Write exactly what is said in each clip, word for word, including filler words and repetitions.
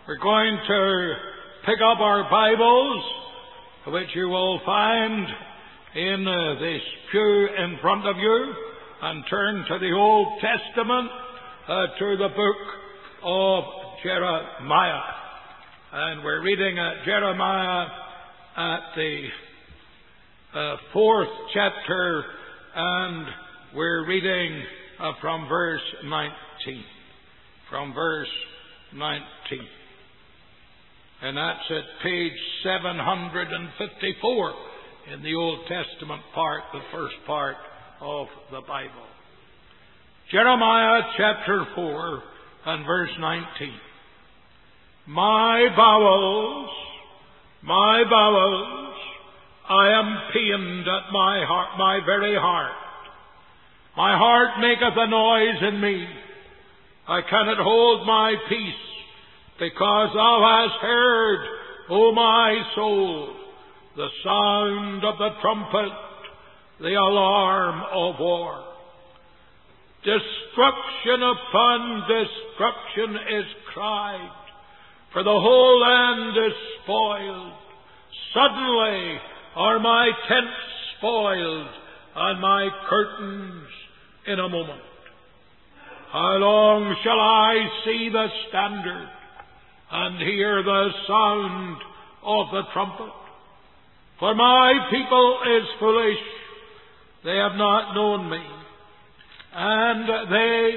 We're going to pick up our Bibles, which you will find in uh, this pew in front of you, and turn to the Old Testament, uh, to the book of Jeremiah. And we're reading uh, Jeremiah at the uh, fourth chapter, and we're reading uh, from verse nineteen. From verse nineteen. And that's at page seven hundred fifty-four in the Old Testament part, the first part of the Bible. Jeremiah chapter four and verse nineteen. My bowels, my bowels, I am pained at my heart, my very heart. My heart maketh a noise in me. I cannot hold my peace, because thou hast heard, O my soul, the sound of the trumpet, the alarm of war. Destruction upon destruction is cried, for the whole land is spoiled. Suddenly are my tents spoiled, and my curtains in a moment. How long shall I see the standard, and hear the sound of the trumpet? For my people is foolish, they have not known me, and they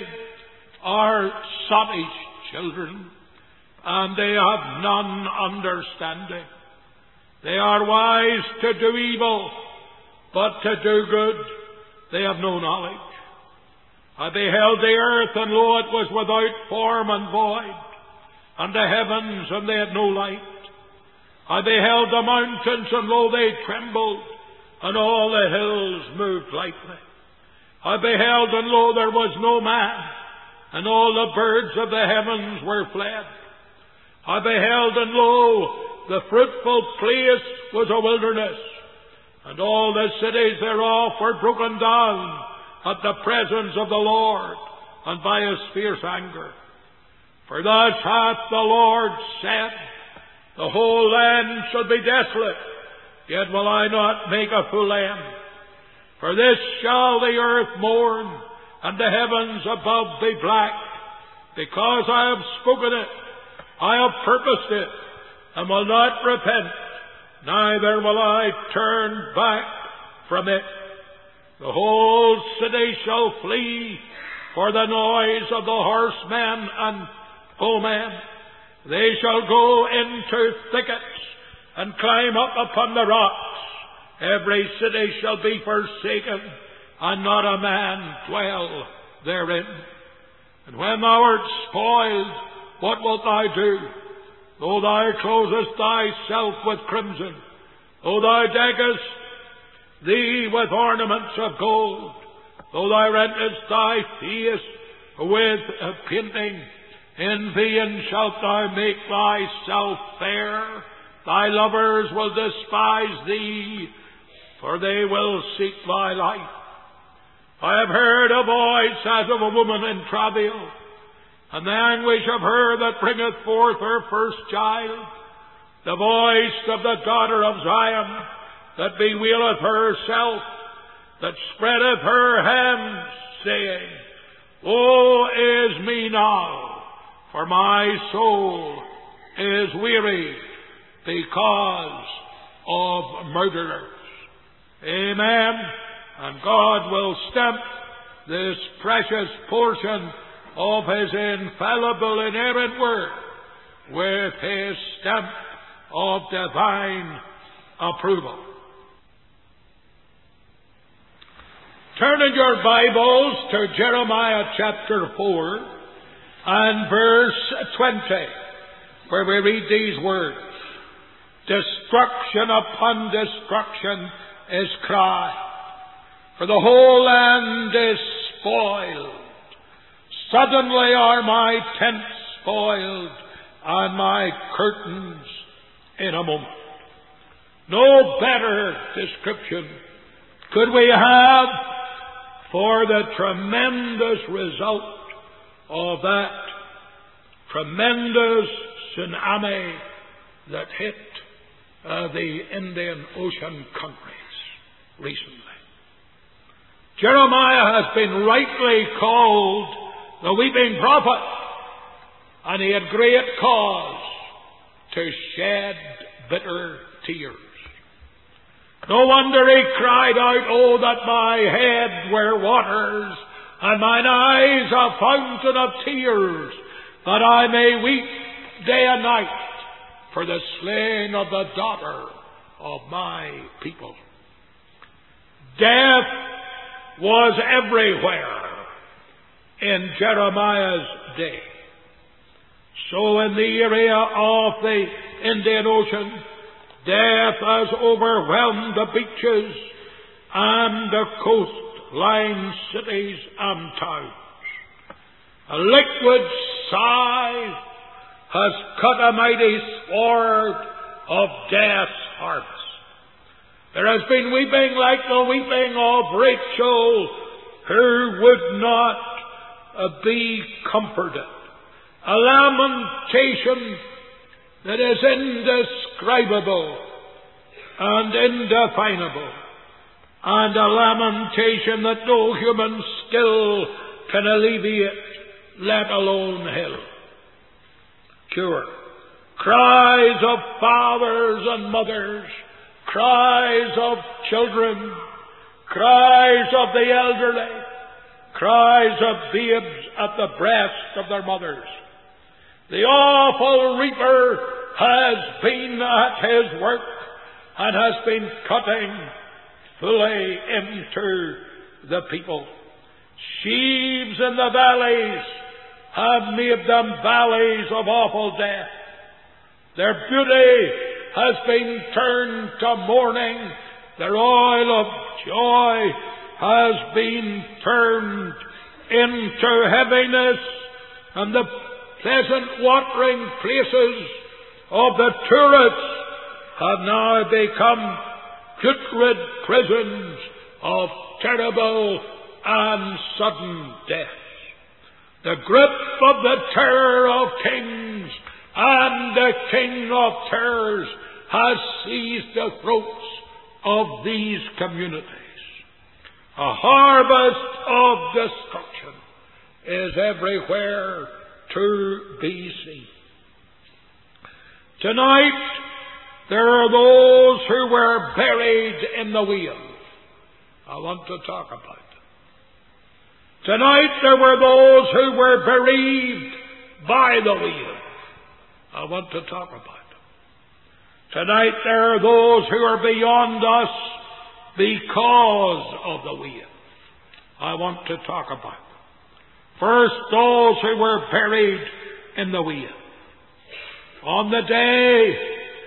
are sottish children, and they have none understanding. They are wise to do evil, but to do good they have no knowledge. I beheld the earth, and lo, it was without form and void, and the heavens, and they had no light. I beheld the mountains, and lo, they trembled, and all the hills moved lightly. I beheld, and lo, there was no man, and all the birds of the heavens were fled. I beheld, and lo, the fruitful place was a wilderness, and all the cities thereof were broken down at the presence of the Lord, and by his fierce anger. For thus hath the Lord said, the whole land shall be desolate, yet will I not make a full end. For this shall the earth mourn, and the heavens above be black, because I have spoken it, I have purposed it, and will not repent, neither will I turn back from it. The whole city shall flee for the noise of the horsemen and foemen. They shall go into thickets and climb up upon the rocks. Every city shall be forsaken, and not a man dwell therein. And when thou art spoiled, what wilt thou do? Though thou closest thyself with crimson, though thou deckest thee with ornaments of gold, though thou rentest thy face with a painting, in vain shalt thou make thyself fair. Thy lovers will despise thee, for they will seek thy life. I have heard a voice as of a woman in travail, and the anguish of her that bringeth forth her first child, the voice of the daughter of Zion, that bewaileth herself, that spreadeth her hands, saying, Woe is me now, for my soul is weary because of murderers. Amen. And God will stamp this precious portion of his infallible, inerrant word with his stamp of divine approval. Turn in your Bibles to Jeremiah chapter four and verse twenty, where we read these words. Destruction upon destruction is cried, for the whole land is spoiled. Suddenly are my tents spoiled, and my curtains in a moment. No better description could we have for the tremendous result of that tremendous tsunami that hit uh, the Indian Ocean countries recently. Jeremiah has been rightly called the weeping prophet, and he had great cause to shed bitter tears. No wonder he cried out, "Oh, that my head were waters, and mine eyes a fountain of tears, that I may weep day and night for the slain of the daughter of my people." Death was everywhere in Jeremiah's day. So in the area of the Indian Ocean, death has overwhelmed the beaches and the coastline cities and towns. A liquid sigh has cut a mighty sword of death's harvest. There has been weeping like the weeping of Rachel, who would not uh, be comforted. A lamentation that is indescribable and indefinable, and a lamentation that no human skill can alleviate, let alone heal. Cure. Cries of fathers and mothers, cries of children, cries of the elderly, cries of babes at the breast of their mothers. The awful reaper has been at his work and has been cutting fully into the people. Sheaves in the valleys have made them valleys of awful death. Their beauty has been turned to mourning. Their oil of joy has been turned into heaviness, and the pleasant watering places of the tourists have now become putrid prisons of terrible and sudden death. The grip of the terror of kings and the king of terrors has seized the throats of these communities. A harvest of destruction is everywhere to be seen. Tonight, there are those who were buried in the wheel. I want to talk about them. Tonight, there were those who were bereaved by the wheel. I want to talk about them. Tonight, there are those who are beyond us because of the wheel. I want to talk about them. First, those who were buried in the wheel. On the day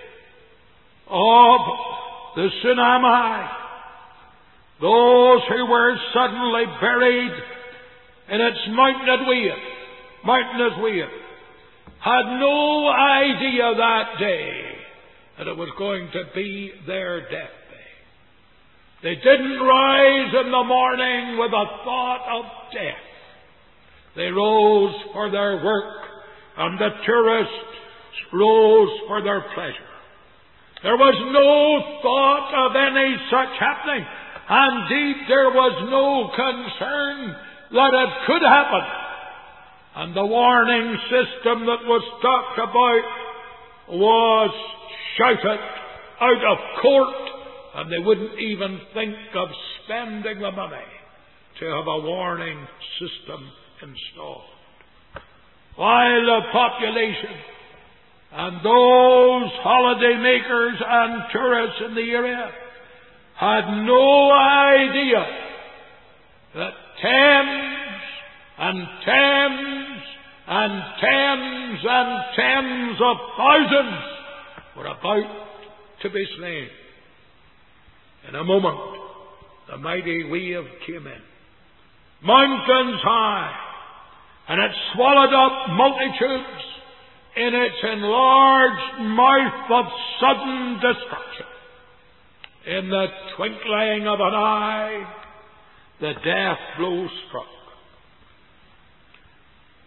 of the tsunami, those who were suddenly buried in its mountainous wheel, mountainous wheel, had no idea that day that it was going to be their death day. They didn't rise in the morning with a thought of death. They rose for their work, and the tourists rose for their pleasure. There was no thought of any such happening. Indeed, there was no concern that it could happen. And the warning system that was talked about was shouted out of court, and they wouldn't even think of spending the money to have a warning system installed. While the population and those holiday makers and tourists in the area had no idea that tens and tens and tens and tens of thousands were about to be slain. In a moment, the mighty wave came in, mountains high, and it swallowed up multitudes in its enlarged mouth of sudden destruction. In the twinkling of an eye, the death blow struck.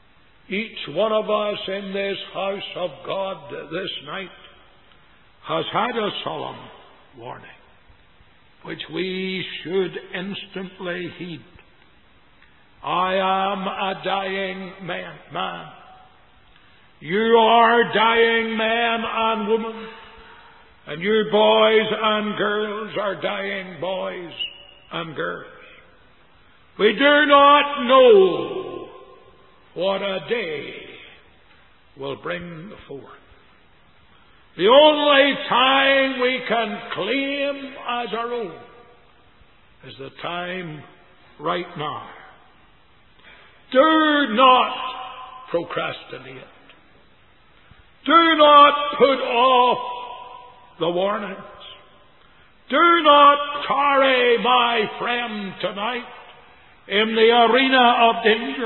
Each one of us in this house of God this night has had a solemn warning, which we should instantly heed. I am a dying man. man. You are dying men and women. And you boys and girls are dying boys and girls. We do not know what a day will bring forth. The only time we can claim as our own is the time right now. Do not procrastinate. Do not put off the warnings. Do not tarry, my friend, tonight in the arena of danger.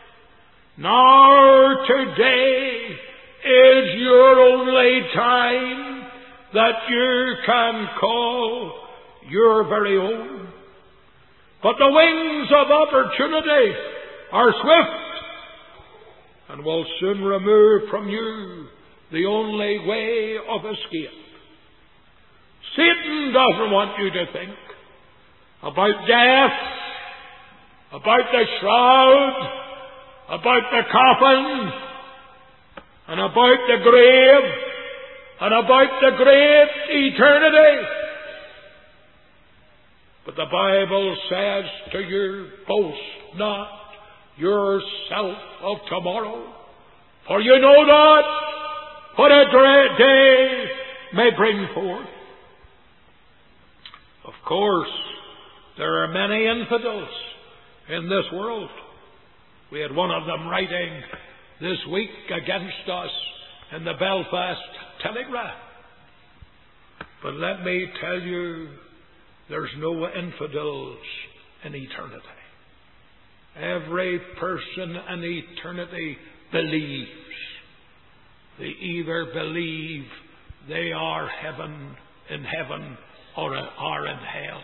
Now today is your only time that you can call your very own. But the wings of opportunity are swift and will soon remove from you the only way of escape. Satan doesn't want you to think about death, about the shroud, about the coffin, and about the grave, and about the great eternity. But the Bible says to you, boast not yourself of tomorrow, for you know not what a great day may bring forth. Of course, there are many infidels in this world. We had one of them writing this week against us in the Belfast Telegraph. But let me tell you, there's no infidels in eternity. Every person in eternity believes. They either believe they are heaven in heaven or are in hell.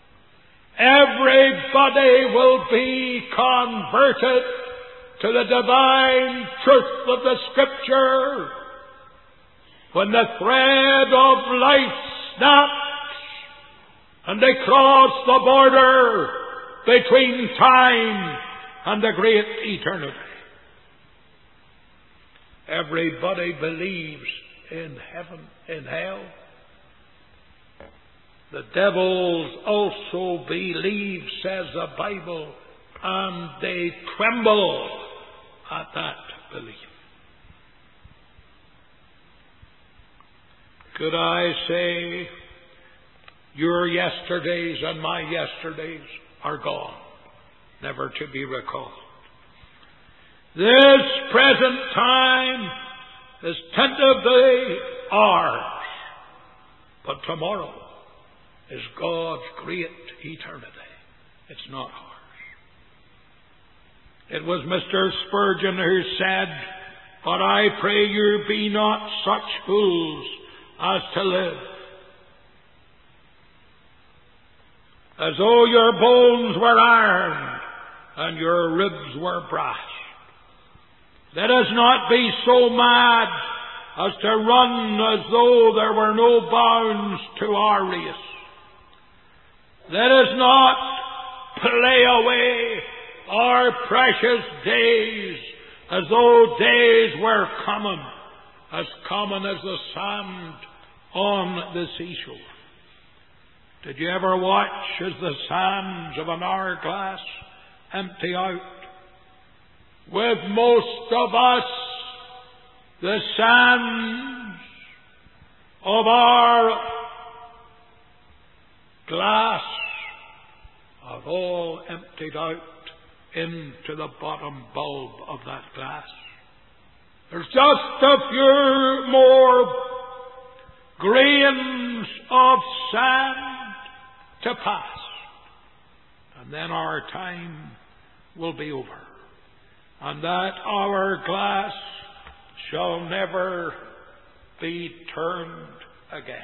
Everybody will be converted to the divine truth of the Scripture when the thread of life snaps and they cross the border between time and the great eternity. Everybody believes in heaven, in hell. The devils also believe, says the Bible, and they tremble at that belief. Could I say, your yesterdays and my yesterdays are gone, never to be recalled. This present time is tentatively ours, but tomorrow is God's great eternity. It's not ours. It was Mister Spurgeon who said, "But I pray you be not such fools as to live as though your bones were iron and your ribs were brass. Let us not be so mad as to run as though there were no bounds to our race. Let us not play away our precious days as though days were common, as common as the sand on the seashore." Did you ever watch as the sands of an hourglass empty out? With most of us, the sands of our glass have all emptied out into the bottom bulb of that glass. There's just a few more grains of sand to pass, and then our time will be over, and that hourglass shall never be turned again.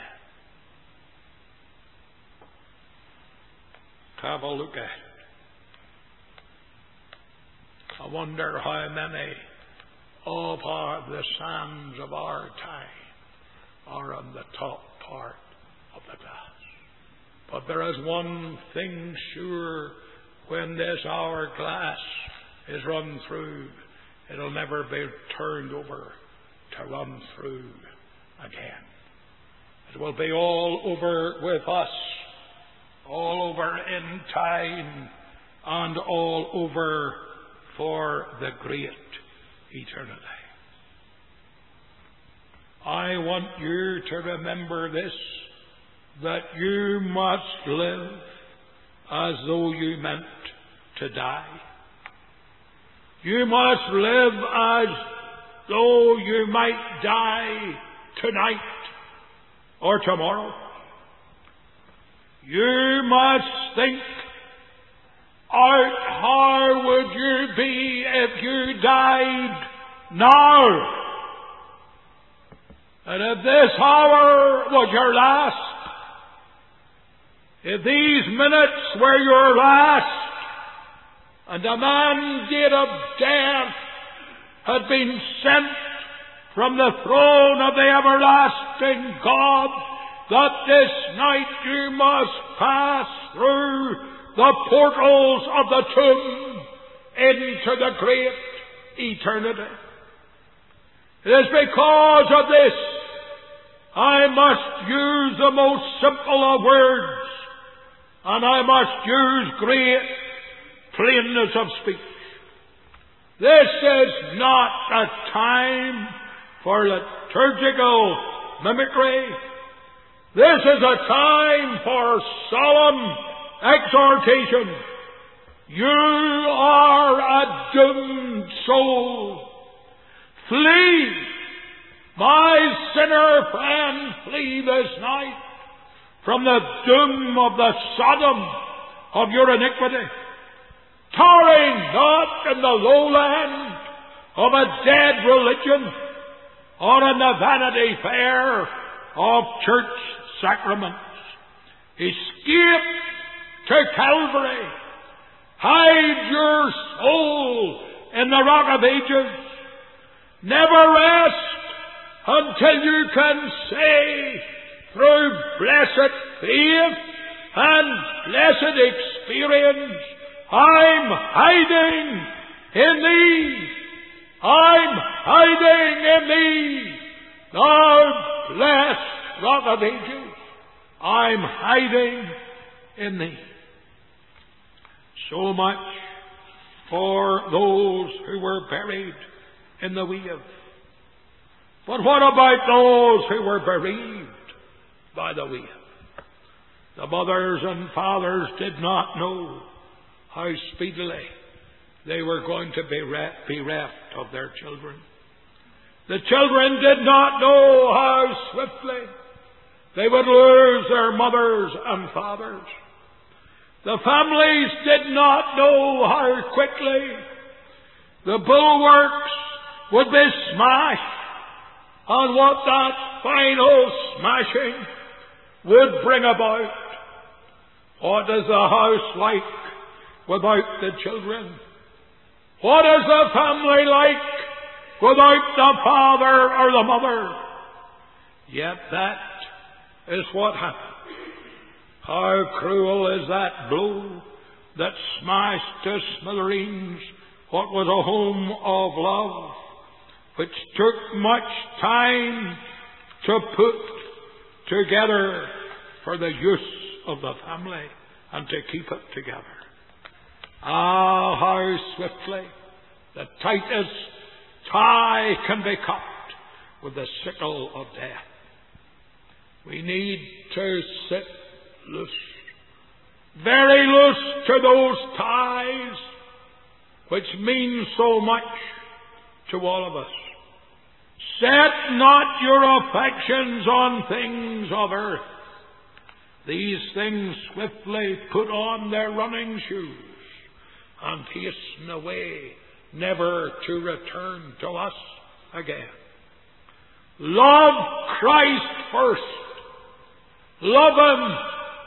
Have a look at it. I wonder how many of our, the sands of our time are on the top part of the glass. But there is one thing sure: when this hourglass is run through, it'll never be turned over to run through again. It will be all over with us, all over in time, and all over for the great eternity. I want you to remember this, that you must live as though you meant to die. You must live as though you might die tonight or tomorrow. You must think out how would you be if you died now. And if this hour was your last, if these minutes were your last, and the mandate of death had been sent from the throne of the everlasting God, that this night you must pass through the portals of the tomb into the great eternity. It is because of this I must use the most simple of words, and I must use great plainness of speech. This is not a time for liturgical mimicry. This is a time for solemn exhortation. You are a doomed soul. Flee, my sinner friend, flee this night from the doom of the Sodom of your iniquity. Tarry not in the lowland of a dead religion, or in the Vanity Fair of church sacraments. Escape to Calvary. Hide your soul in the Rock of Ages. Never rest until you can say, through blessed faith and blessed experience, I'm hiding in Thee. I'm hiding in Thee, Thou blessed Rock of Ages. I'm hiding in Thee. So much for those who were buried in the wave. But what about those who were bereaved by the wave? The mothers and fathers did not know how speedily they were going to be bereft of their children. The children did not know how swiftly they would lose their mothers and fathers. The families did not know how quickly the bulwarks would be smashed, and what that final smashing would bring about. What is the house like without the children? What is the family like without the father or the mother? Yet that is what happened. How cruel is that blow that smashed to smithereens what was a home of love, which took much time to put together for the use of the family and to keep it together. Ah, how swiftly the tightest tie can be cut with the sickle of death. We need to sit loose, very loose to those ties which mean so much to all of us. Set not your affections on things of earth. These things swiftly put on their running shoes and hasten away, never to return to us again. Love Christ first. Love Him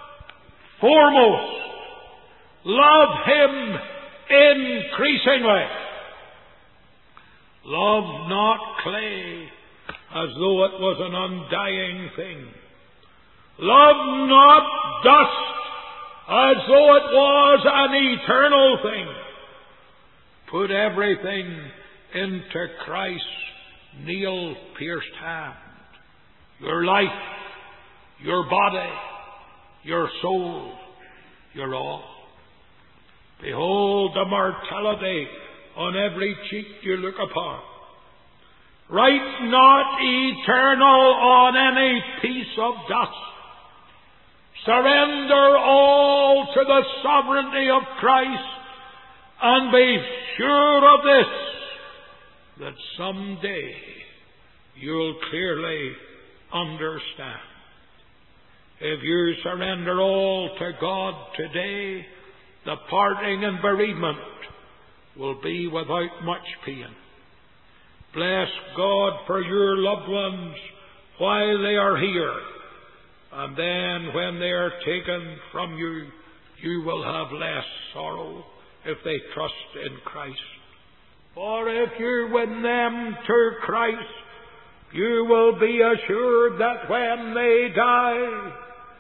foremost. Love Him increasingly. Love not clay as though it was an undying thing. Love not dust as though it was an eternal thing. Put everything into Christ's nail-pierced hand. Your life, your body, your soul, your all. Behold the mortality on every cheek you look upon. Write not eternal on any piece of dust. Surrender all to the sovereignty of Christ, and be sure of this, that someday you'll clearly understand. If you surrender all to God today, the parting and bereavement will be without much pain. Bless God for your loved ones while they are here, and then when they are taken from you, you will have less sorrow if they trust in Christ. For if you win them to Christ, you will be assured that when they die,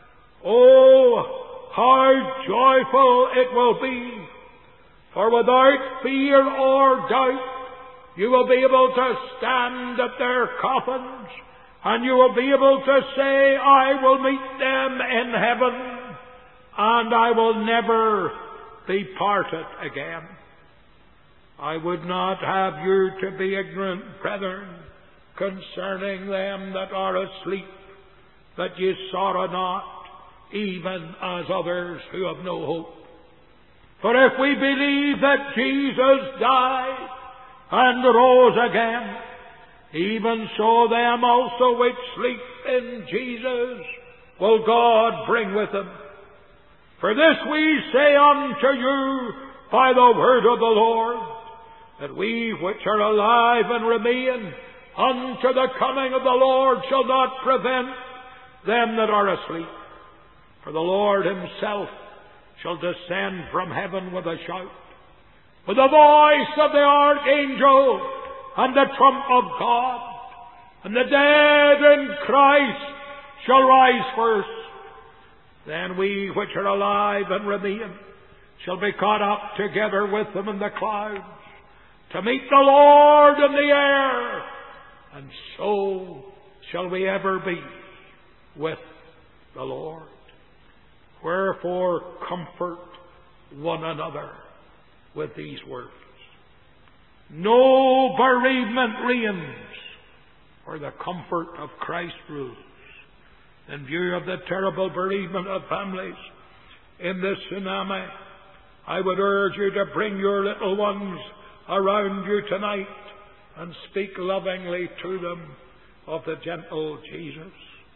oh, how joyful it will be! For without fear or doubt, you will be able to stand at their coffins, and you will be able to say, I will meet them in heaven, and I will never be parted again. I would not have you to be ignorant, brethren, concerning them that are asleep, that ye sorrow not, even as others who have no hope. For if we believe that Jesus died and rose again, even so them also which sleep in Jesus will God bring with him. For this we say unto you by the word of the Lord, that we which are alive and remain unto the coming of the Lord shall not prevent them that are asleep. For the Lord himself shall descend from heaven with a shout, with the voice of the archangel, and the trump of God, and the dead in Christ shall rise first. Then we which are alive and remain shall be caught up together with them in the clouds, to meet the Lord in the air, and so shall we ever be with the Lord. Wherefore comfort one another with these words. No bereavement reigns where the comfort of Christ rules. In view of the terrible bereavement of families in this tsunami, I would urge you to bring your little ones around you tonight and speak lovingly to them of the gentle Jesus.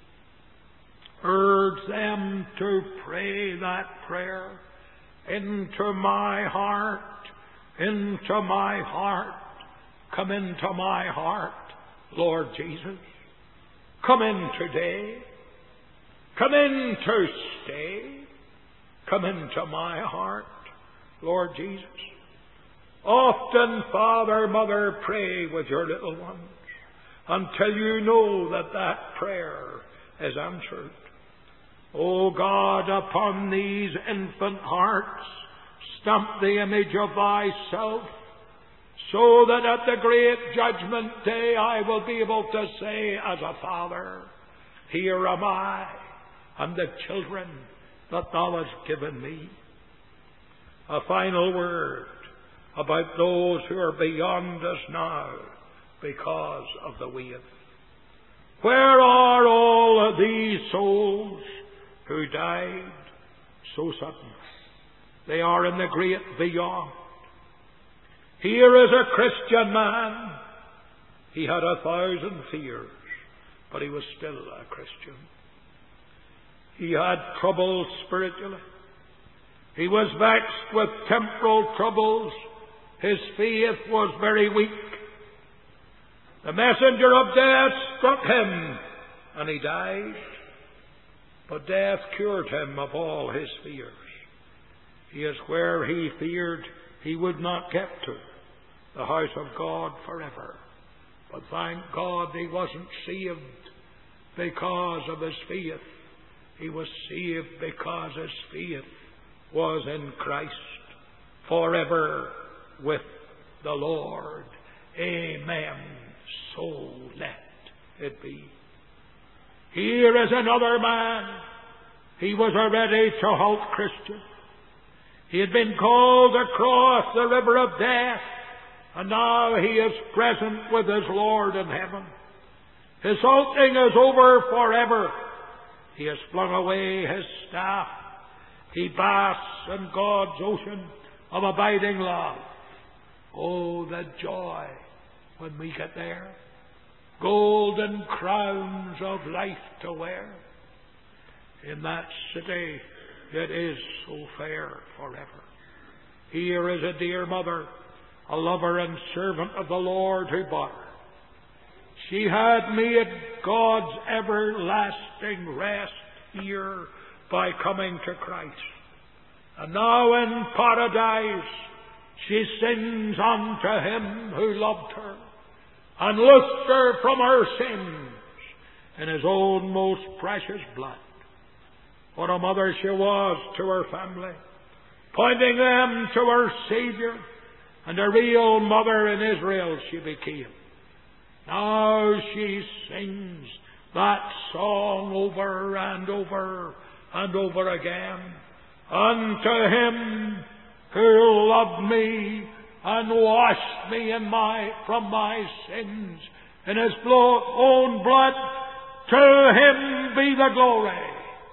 Urge them to pray that prayer. Into my heart, into my heart, come into my heart, Lord Jesus. Come in today. Come in to stay. Come into my heart, Lord Jesus. Often, Father, Mother, pray with your little ones until you know that that prayer is answered. O God, upon these infant hearts, stamp the image of thyself, so that at the great judgment day I will be able to say as a father, here am I, and the children that thou hast given me. A final word about those who are beyond us now because of the wave. Where are all of these souls who died so suddenly? They are in the great beyond. Here is a Christian man. He had a thousand fears, but he was still a Christian. He had troubles spiritually. He was vexed with temporal troubles. His faith was very weak. The messenger of death struck him, and he died. But death cured him of all his fears. He is where he feared he would not get to. the house of God forever. But thank God he wasn't saved because of his faith. He was saved because his faith was in Christ, forever with the Lord. Amen. So let it be. Here is another man. He was a ready to halt Christian. He had been called across the river of death, and now he is present with his Lord in heaven. His halting is over forever. He has flung away his staff. He basks in God's ocean of abiding love. Oh, the joy when we get there. Golden crowns of life to wear. In that city it is so fair forever. Here is a dear mother, a lover and servant of the Lord who bought her. She had made God's everlasting rest here by coming to Christ. And now in paradise she sings unto him who loved her and loosed her from her sins in his own most precious blood. What a mother she was to her family, pointing them to her Saviour, and a real mother in Israel she became. Now she sings that song over and over and over again. Unto him who loved me and washed me in my from my sins in his blo- own blood, to him be the glory.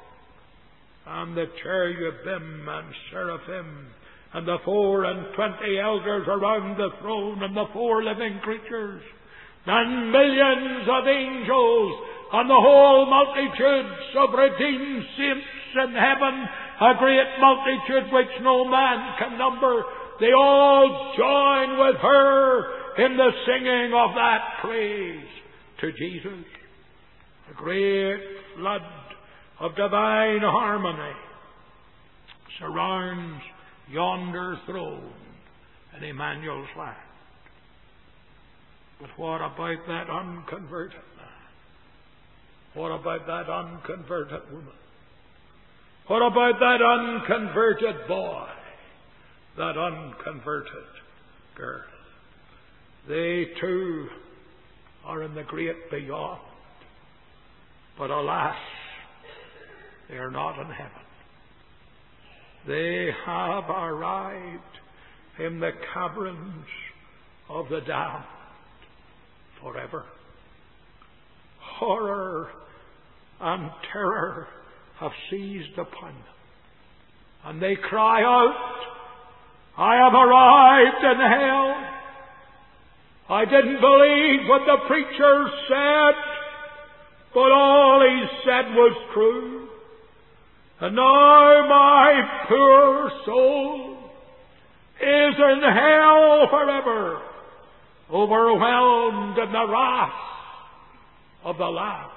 And the cherubim and seraphim and the four and twenty elders around the throne and the four living creatures and millions of angels and the whole multitudes of redeemed saints in heaven, a great multitude which no man can number, they all join with her in the singing of that praise to Jesus. A great flood of divine harmony surrounds yonder throne in Emmanuel's land. But what about that unconverted man? What about that unconverted woman? What about that unconverted boy? That unconverted girl? They too are in the great beyond. But alas, they are not in heaven. They have arrived in the caverns of the damned forever. Horror and terror have seized upon them, and they cry out, I have arrived in hell. I didn't believe what the preacher said, but all he said was true. And now my poor soul is in hell forever, overwhelmed in the wrath of the Lamb.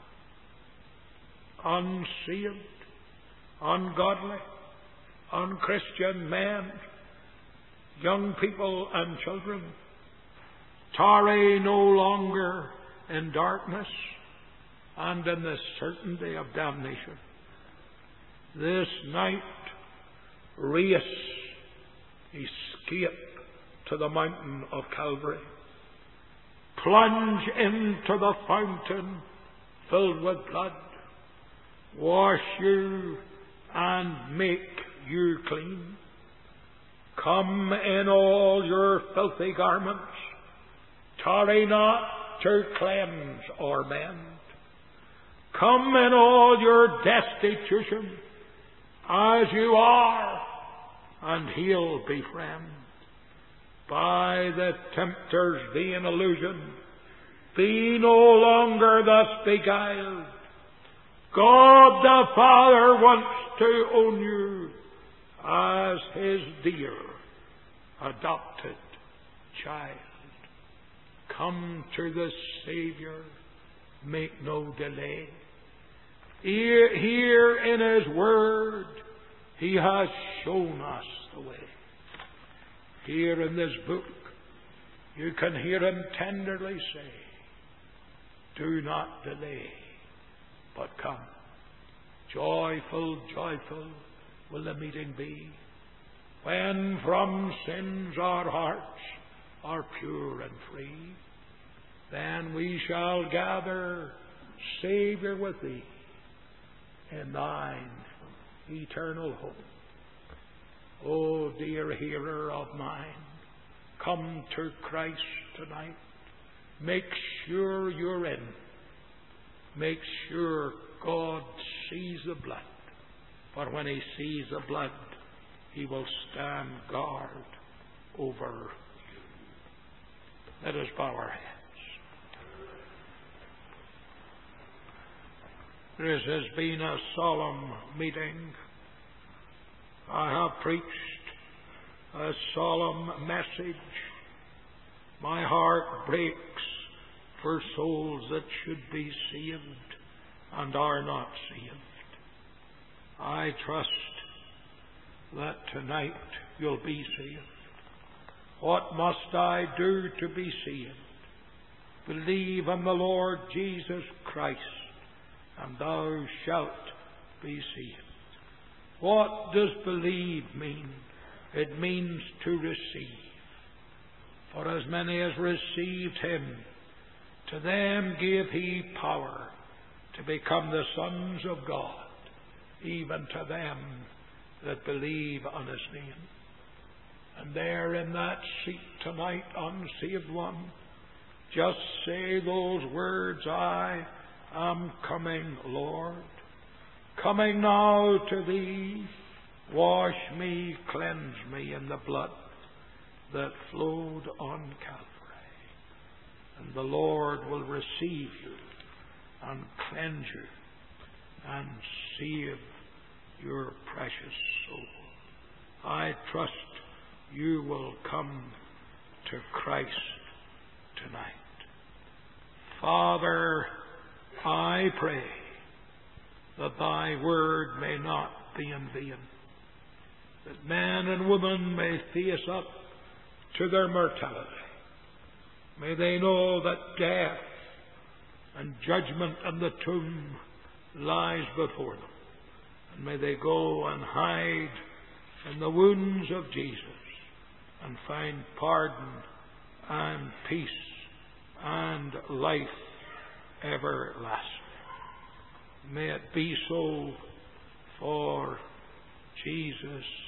Unsaved, ungodly, unchristian men, young people and children, tarry no longer in darkness and in the certainty of damnation. This night race, escape to the mountain of Calvary. Plunge into the fountain filled with blood. Wash you and make you clean. Come in all your filthy garments. Tarry not to cleanse or mend. Come in all your destitution as you are, and he'll befriend. By the tempter's vain illusion, be no longer thus beguiled. God the Father wants to own you as his dear, adopted child. Come to the Saviour, make no delay. Here, here in his word, he has shown us the way. Here in this book, You can hear Him tenderly say, do not delay, but come. Joyful, joyful will the meeting be, when from sins our hearts are pure and free. Then we shall gather, Saviour, with Thee in Thine eternal home. O dear hearer of mine, come to Christ tonight. Make sure you're in. Make sure God sees the blood. For when He sees the blood, He will stand guard over you. Let us bow our heads. This has been a solemn meeting. I have preached a solemn message. My heart breaks for souls that should be saved and are not saved. I trust that tonight you'll be saved. What must I do to be saved? Believe in the Lord Jesus Christ, and thou shalt be saved. What does believe mean? It means to receive. For as many as received Him, to them gave He power to become the sons of God, even to them that believe on His name. And there in that seat tonight, unsaved one, just say those words, I am coming, Lord. Coming now to Thee, wash me, cleanse me in the blood that flowed on Calvary. And the Lord will receive you and cleanse you and save your precious soul. I trust you will come to Christ tonight. Father, I pray that Thy word may not be in vain, that men and women may face up to their mortality. May they know that death and judgment and the tomb lies before them. And may they go and hide in the wounds of Jesus and find pardon and peace and life everlasting. May it be so, for Jesus'